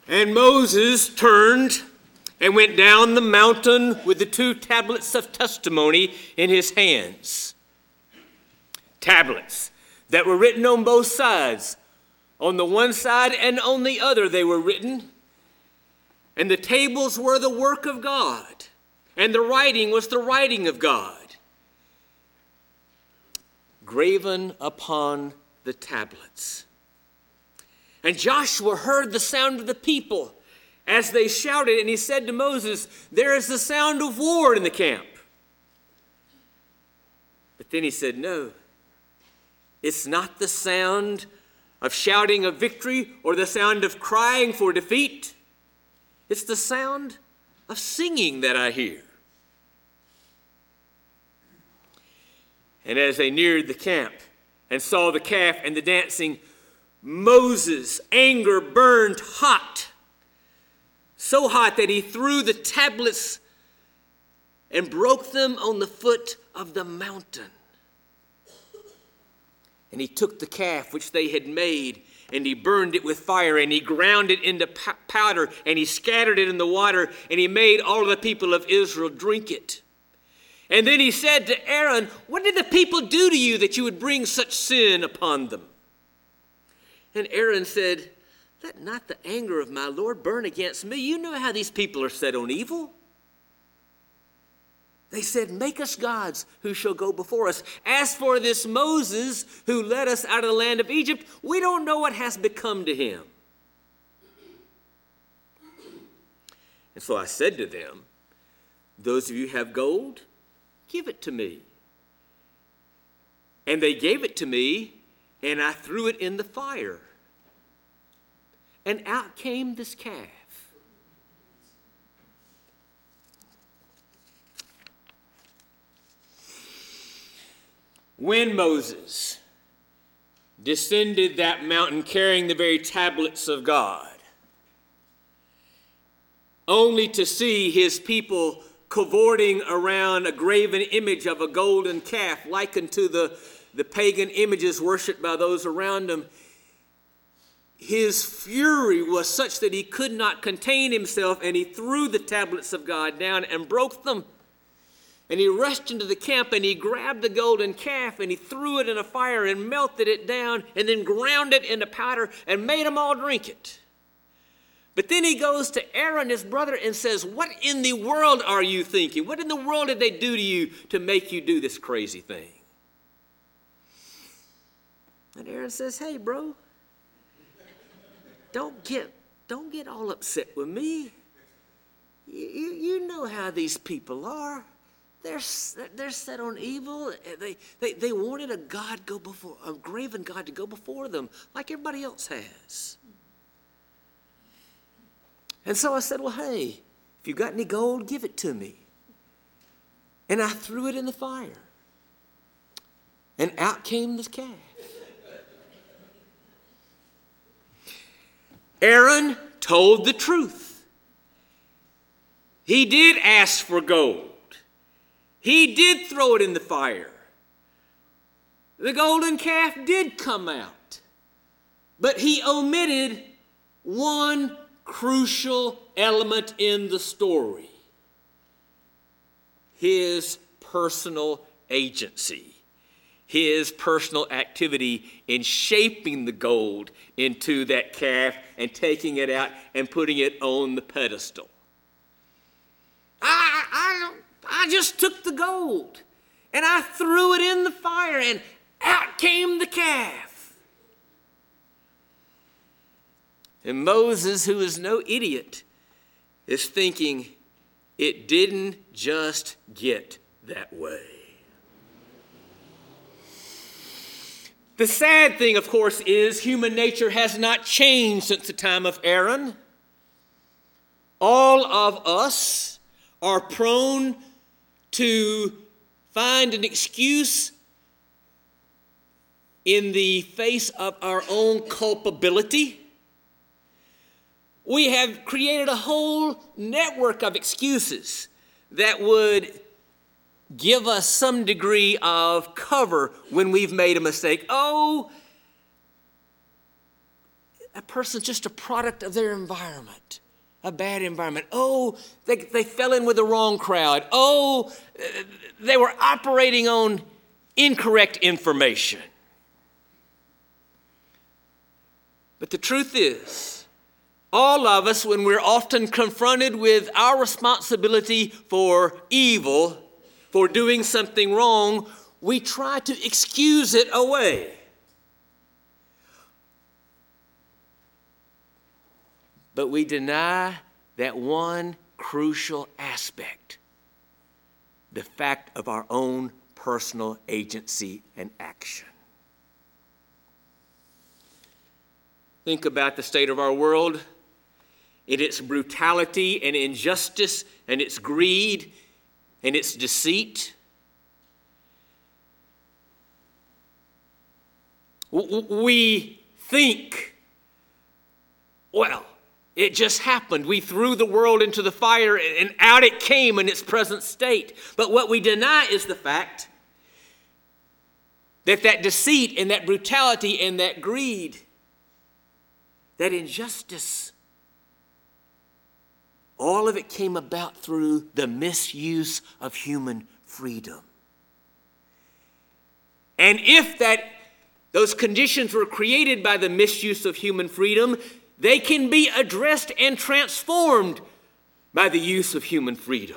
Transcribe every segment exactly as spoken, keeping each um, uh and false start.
And Moses turned and went down the mountain with the two tablets of testimony in his hands. Tablets that were written on both sides. On the one side and on the other they were written. And the tables were the work of God. And the writing was the writing of God. Graven upon the tablets. And Joshua heard the sound of the people as they shouted, and he said to Moses, "There is the sound of war in the camp." But then he said, "No, it's not the sound of shouting of victory or the sound of crying for defeat. It's the sound of singing that I hear." And as they neared the camp and saw the calf and the dancing, Moses' anger burned hot, so hot that he threw the tablets and broke them on the foot of the mountain. And he took the calf which they had made, and he burned it with fire, and he ground it into powder, and he scattered it in the water, and he made all the people of Israel drink it. And then he said to Aaron, "What did the people do to you that you would bring such sin upon them?" And Aaron said, "Let not the anger of my Lord burn against me. You know how these people are set on evil." They said, "Make us gods who shall go before us. As for this Moses who led us out of the land of Egypt, we don't know what has become to him." And so I said to them, "Those of you who have gold, give it to me." And they gave it to me, and I threw it in the fire. And out came this calf. When Moses descended that mountain carrying the very tablets of God, only to see his people cavorting around a graven image of a golden calf likened to the, the pagan images worshipped by those around him, his fury was such that he could not contain himself, and he threw the tablets of God down and broke them. And he rushed into the camp, and he grabbed the golden calf, and he threw it in a fire and melted it down, and then ground it into powder and made them all drink it. But then he goes to Aaron, his brother, and says, "What in the world are you thinking? What in the world did they do to you to make you do this crazy thing?" And Aaron says, "Hey, bro, don't get, don't get all upset with me. You, you, you know how these people are. They're, they're set on evil. They, they, they wanted a God go before, a graven God to go before them, like everybody else has." And so I said, "Well, hey, if you got any gold, give it to me." And I threw it in the fire. And out came this calf. Aaron told the truth. He did ask for gold. He did throw it in the fire. The golden calf did come out. But he omitted one crucial element in the story: his personal agency, his personal activity in shaping the gold into that calf and taking it out and putting it on the pedestal. I, I, I just took the gold and I threw it in the fire, and out came the calf. And Moses, who is no idiot, is thinking, it didn't just get that way. The sad thing, of course, is human nature has not changed since the time of Aaron. All of us are prone to find an excuse in the face of our own culpability. We have created a whole network of excuses that would give us some degree of cover when we've made a mistake. Oh, that person's just a product of their environment, a bad environment. Oh, they, they fell in with the wrong crowd. Oh, they were operating on incorrect information. But the truth is, all of us, when we're often confronted with our responsibility for evil, for doing something wrong, we try to excuse it away. But we deny that one crucial aspect, the fact of our own personal agency and action. Think about the state of our world in its brutality and injustice and its greed and its deceit. We think, well, it just happened. We threw the world into the fire and out it came in its present state. But what we deny is the fact that that deceit and that brutality and that greed, that injustice, all of it came about through the misuse of human freedom. And if that those conditions were created by the misuse of human freedom, they can be addressed and transformed by the use of human freedom.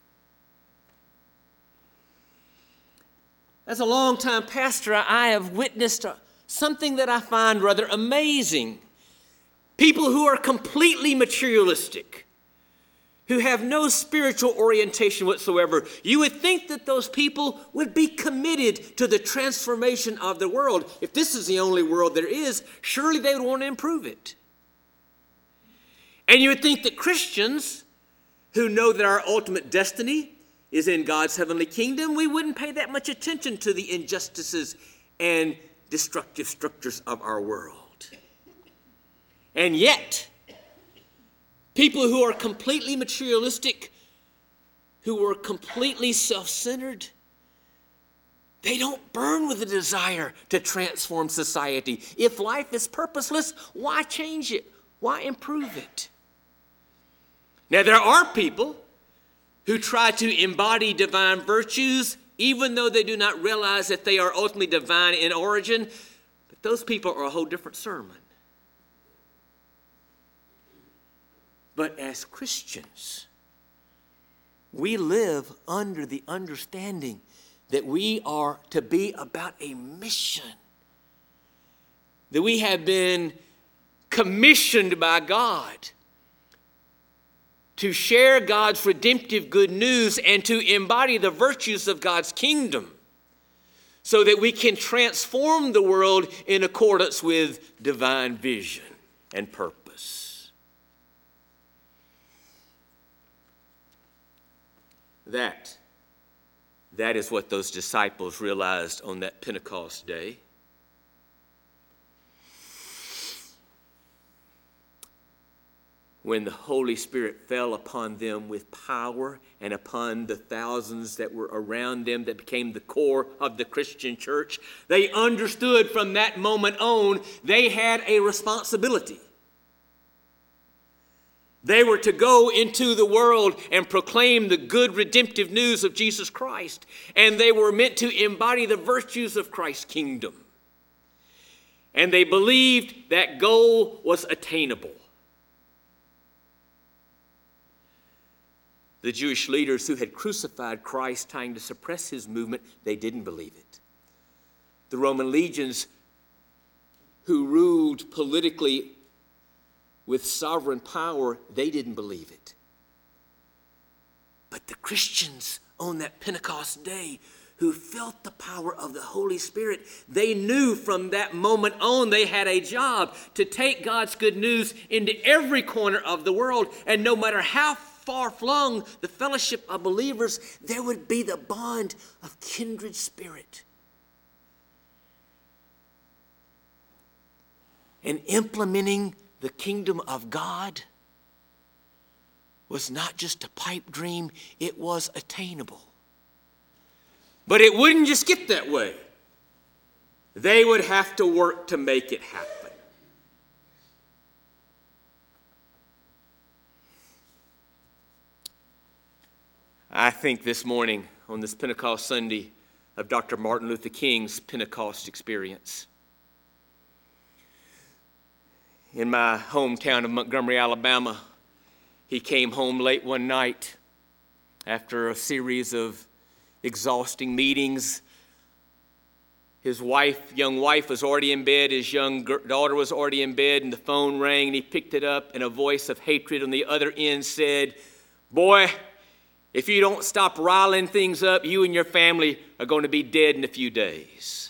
As a longtime pastor, I have witnessed something that I find rather amazing. People who are completely materialistic, who have no spiritual orientation whatsoever. You would think that those people would be committed to the transformation of the world. If this is the only world there is, surely they would want to improve it. And you would think that Christians who know that our ultimate destiny is in God's heavenly kingdom, we wouldn't pay that much attention to the injustices and destructive structures of our world. And yet, people who are completely materialistic, who are completely self-centered, they don't burn with a desire to transform society. If life is purposeless, why change it? Why improve it? Now, there are people who try to embody divine virtues, even though they do not realize that they are ultimately divine in origin. But those people are a whole different sermon. But as Christians, we live under the understanding that we are to be about a mission, that we have been commissioned by God to share God's redemptive good news and to embody the virtues of God's kingdom so that we can transform the world in accordance with divine vision and purpose. That, that is what those disciples realized on that Pentecost day. When the Holy Spirit fell upon them with power and upon the thousands that were around them that became the core of the Christian church, they understood from that moment on they had a responsibility. They were to go into the world and proclaim the good redemptive news of Jesus Christ, and they were meant to embody the virtues of Christ's kingdom. And they believed that goal was attainable. The Jewish leaders who had crucified Christ, trying to suppress his movement, they didn't believe it. The Roman legions who ruled politically with sovereign power, they didn't believe it. But the Christians on that Pentecost day who felt the power of the Holy Spirit, they knew from that moment on they had a job to take God's good news into every corner of the world. And no matter how far-flung the fellowship of believers, there would be the bond of kindred spirit. And implementing the kingdom of God was not just a pipe dream, it was attainable. But it wouldn't just get that way. They would have to work to make it happen. I think this morning on this Pentecost Sunday of Doctor Martin Luther King's Pentecost experience. In my hometown of Montgomery, Alabama, he came home late one night after a series of exhausting meetings. His wife, young wife was already in bed, his young daughter was already in bed, and the phone rang, and he picked it up, and a voice of hatred on the other end said, "Boy, if you don't stop riling things up, you and your family are going to be dead in a few days."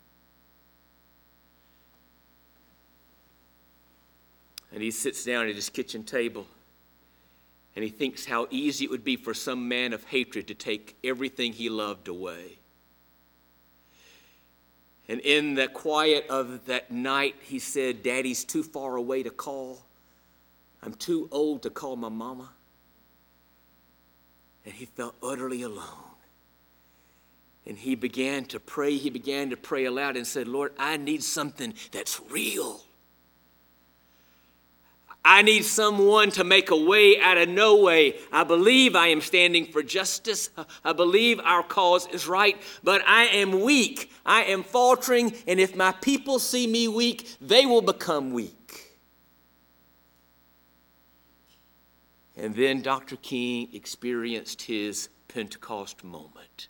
And he sits down at his kitchen table, and he thinks how easy it would be for some man of hatred to take everything he loved away. And in the quiet of that night, he said, "Daddy's too far away to call. I'm too old to call my mama." And he felt utterly alone. And he began to pray. He began to pray aloud and said, "Lord, I need something that's real. I need someone to make a way out of no way. I believe I am standing for justice. I believe our cause is right, but I am weak. I am faltering, and if my people see me weak, they will become weak." And then Doctor King experienced his Pentecost moment.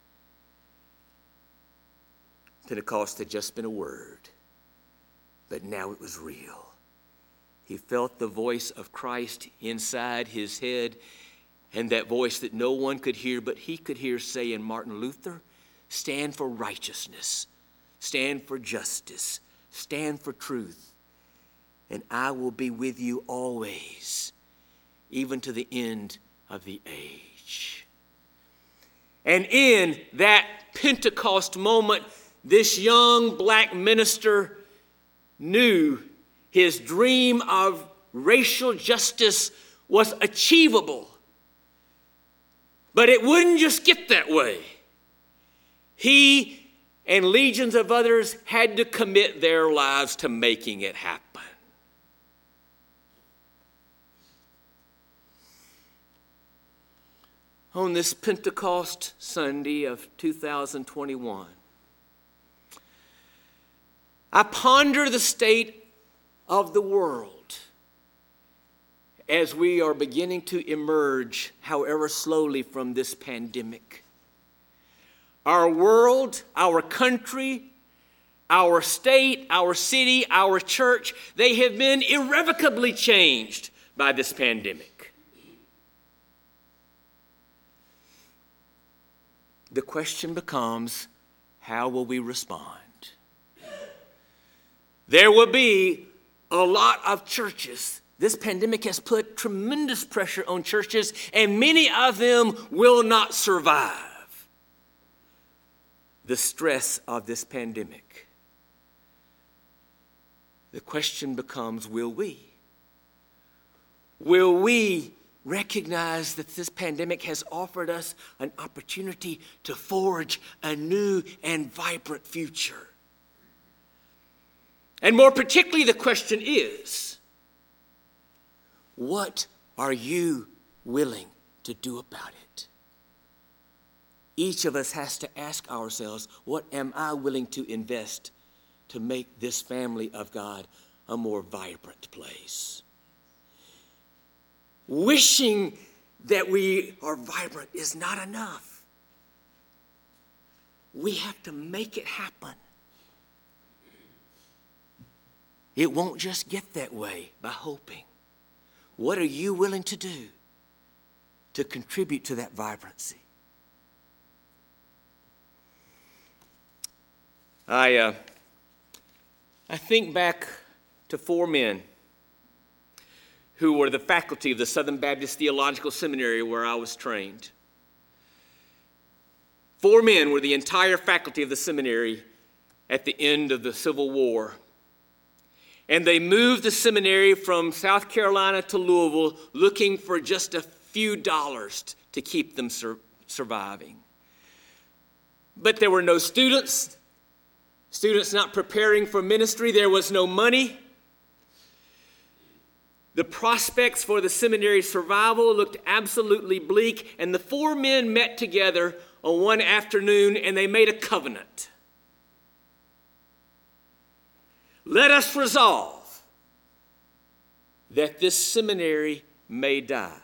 Pentecost had just been a word, but now it was real. He felt the voice of Christ inside his head, and that voice that no one could hear but he could hear saying, "Martin Luther, stand for righteousness, stand for justice, stand for truth, and I will be with you always, even to the end of the age." And in that Pentecost moment, this young black minister knew his dream of racial justice was achievable. But it wouldn't just get that way. He and legions of others had to commit their lives to making it happen. On this Pentecost Sunday of two thousand twenty-one, I ponder the state of the world as we are beginning to emerge, however slowly, from this pandemic. Our world, our country, our state, our city, our church, they have been irrevocably changed by this pandemic. The question becomes, how will we respond? There will be a lot of churches. This pandemic has put tremendous pressure on churches, and many of them will not survive the stress of this pandemic. The question becomes, will we? Will we recognize that this pandemic has offered us an opportunity to forge a new and vibrant future? And more particularly, the question is, what are you willing to do about it? Each of us has to ask ourselves, what am I willing to invest to make this family of God a more vibrant place? Wishing that we are vibrant is not enough. We have to make it happen. It won't just get that way by hoping. What are you willing to do to contribute to that vibrancy? I, uh, I think back to four men who were the faculty of the Southern Baptist Theological Seminary where I was trained. Four men were the entire faculty of the seminary at the end of the Civil War. And they moved the seminary from South Carolina to Louisville looking for just a few dollars to keep them sur- surviving. But there were no students, students not preparing for ministry. There was no money. The prospects for the seminary's survival looked absolutely bleak, and the four men met together on one afternoon and they made a covenant. Let us resolve that this seminary may die,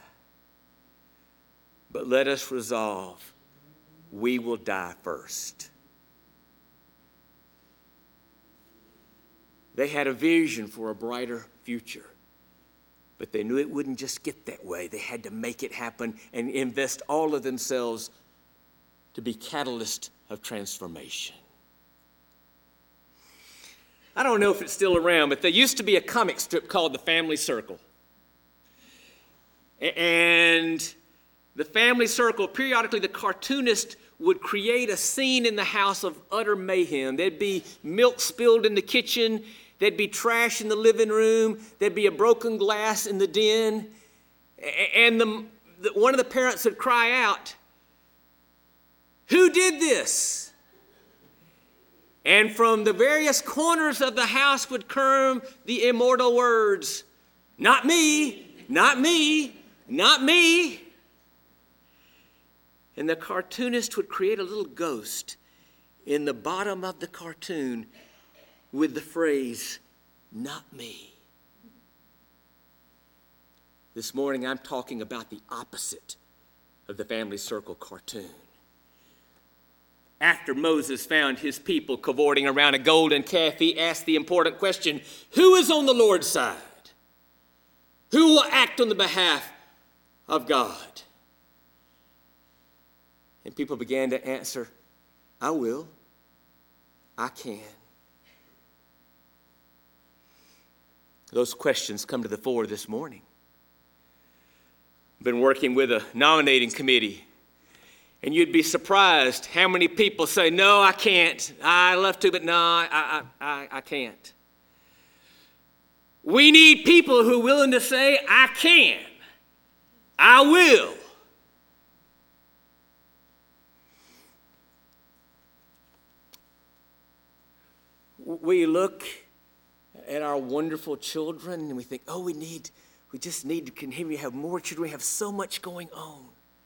but let us resolve we will die first. They had a vision for a brighter future, but they knew it wouldn't just get that way. They had to make it happen and invest all of themselves to be catalyst of transformation. I don't know if it's still around, but there used to be a comic strip called The Family Circle. And the Family Circle, periodically the cartoonist would create a scene in the house of utter mayhem. There'd be milk spilled in the kitchen. There'd be trash in the living room. There'd be a broken glass in the den. And the, the, one of the parents would cry out, "Who did this?" And from the various corners of the house would come the immortal words, "Not me, not me, not me." And the cartoonist would create a little ghost in the bottom of the cartoon with the phrase, "Not me." This morning I'm talking about the opposite of the Family Circle cartoon. After Moses found his people cavorting around a golden calf, he asked the important question, who is on the Lord's side? Who will act on the behalf of God? And people began to answer, I will, I can. Those questions come to the fore this morning. I've been working with a nominating committee, and you'd be surprised how many people say, no, I can't. I love to, but no, I, I, I, I can't. We need people who are willing to say, I can, I will. We look at our wonderful children and we think, oh, we need, we just need to continue to have more children. We have so much going on.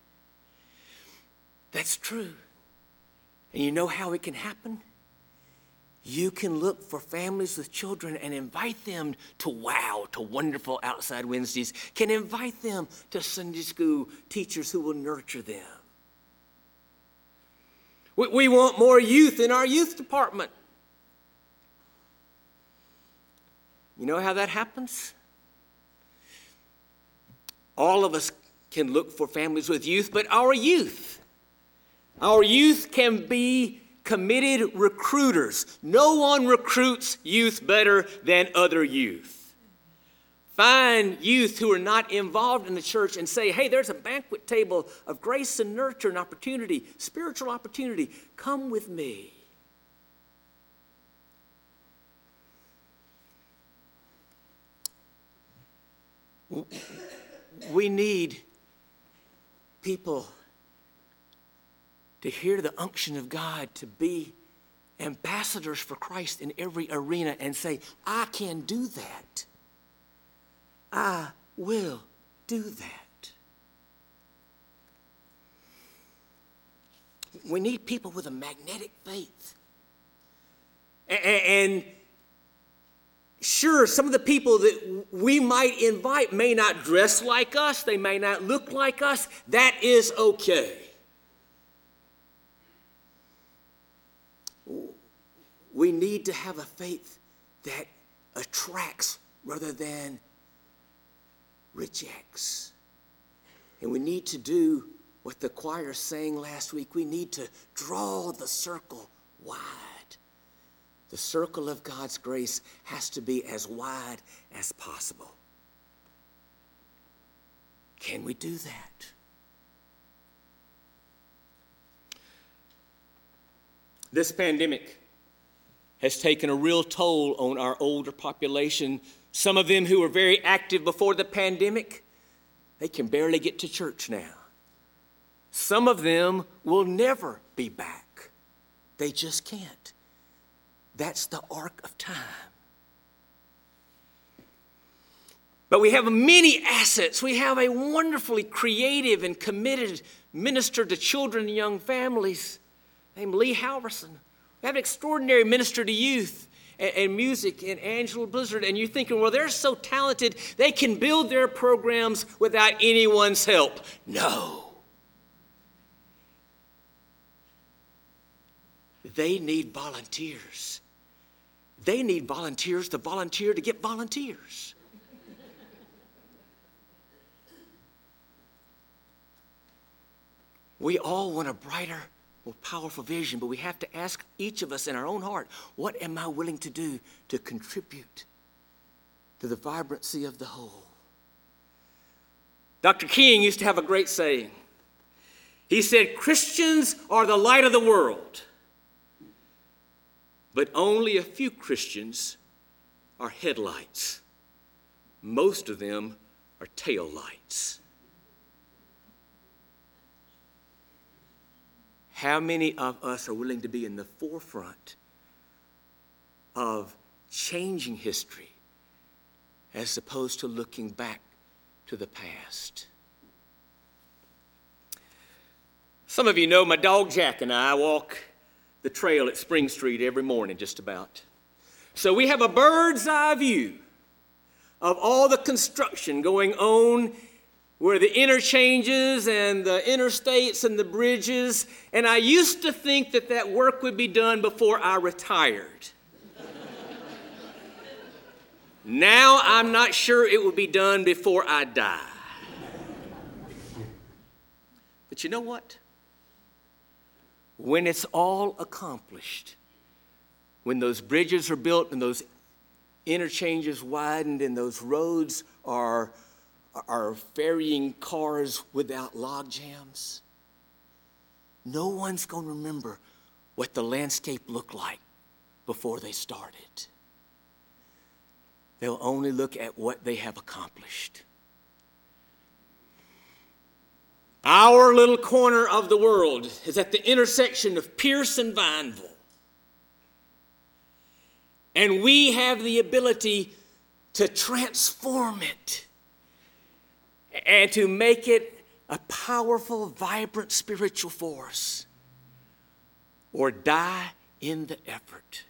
That's true. And you know how it can happen? You can look for families with children and invite them to WOW, to Wonderful Outside Wednesdays. Can invite them to Sunday school teachers who will nurture them. We, we want more youth in our youth department. You know how that happens? All of us can look for families with youth, but our youth, our youth can be committed recruiters. No one recruits youth better than other youth. Find youth who are not involved in the church and say, hey, there's a banquet table of grace and nurture and opportunity, spiritual opportunity. Come with me. We need people to hear the unction of God to be ambassadors for Christ in every arena and say, I can do that. I will do that. We need people with a magnetic faith. And sure, some of the people that we might invite may not dress like us. They may not look like us. That is okay. We need to have a faith that attracts rather than rejects. And we need to do what the choir sang last week. We need to draw the circle wide. The circle of God's grace has to be as wide as possible. Can we do that? This pandemic has taken a real toll on our older population. Some of them who were very active before the pandemic, they can barely get to church now. Some of them will never be back. They just can't. That's the arc of time. But we have many assets. We have a wonderfully creative and committed minister to children and young families named Lee Halverson. We have an extraordinary minister to youth and, and music in Angela Blizzard. And you're thinking, well, they're so talented, they can build their programs without anyone's help. No. They need volunteers. They need volunteers to volunteer to get volunteers. We all want a brighter, more powerful vision, but we have to ask each of us in our own heart, what am I willing to do to contribute to the vibrancy of the whole? Doctor King used to have a great saying. He said, Christians are the light of the world, but only a few Christians are headlights. Most of them are taillights. How many of us are willing to be in the forefront of changing history as opposed to looking back to the past? Some of you know my dog Jack and I walk the trail at Spring Street every morning, just about. So we have a bird's eye view of all the construction going on where the interchanges and the interstates and the bridges, and I used to think that that work would be done before I retired. Now I'm not sure it will be done before I die. But you know what? When it's all accomplished, when those bridges are built and those interchanges widened and those roads are, are ferrying cars without log jams, no one's going to remember what the landscape looked like before they started. They'll only look at what they have accomplished. Our little corner of the world is at the intersection of Pierce and Vineville. And we have the ability to transform it and to make it a powerful, vibrant spiritual force, or die in the effort.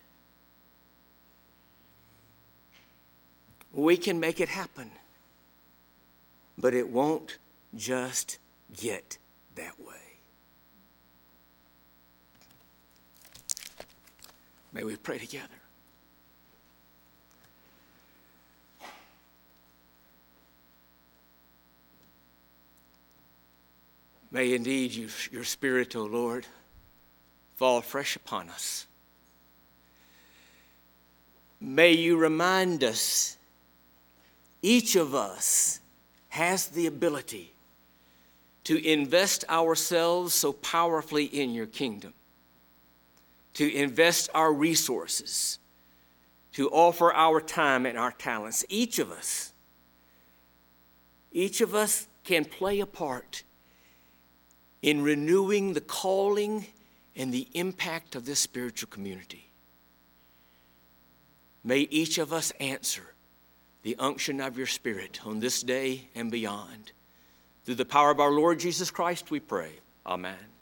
We can make it happen, but it won't just get that way. May we pray together. May indeed you, your Spirit, O Lord, fall fresh upon us. May you remind us, each of us has the ability to invest ourselves so powerfully in your kingdom, to invest our resources, to offer our time and our talents. Each of us, each of us can play a part in renewing the calling and the impact of this spiritual community. May each of us answer the unction of your Spirit on this day and beyond. Through the power of our Lord Jesus Christ, we pray. Amen.